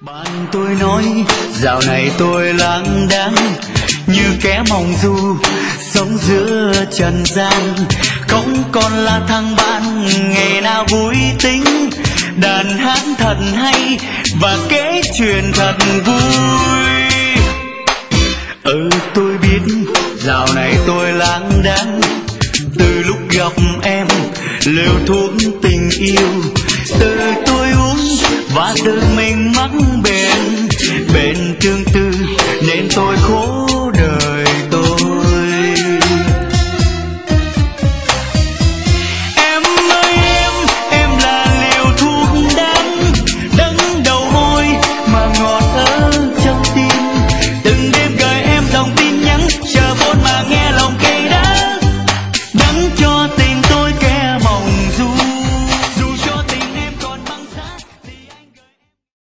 Bạn tôi nói dạo này tôi lang đãng như kẻ mộng du sống giữa trần gian, không còn là thằng bạn ngày nào vui tính đàn hát thật hay và kể chuyện thật vui. Tôi biết dạo này tôi lang đãng từ lúc gặp em, liều thuốc tình yêu từ tôi uống và tự mình mắc bệnh tương tư nên tôi khổ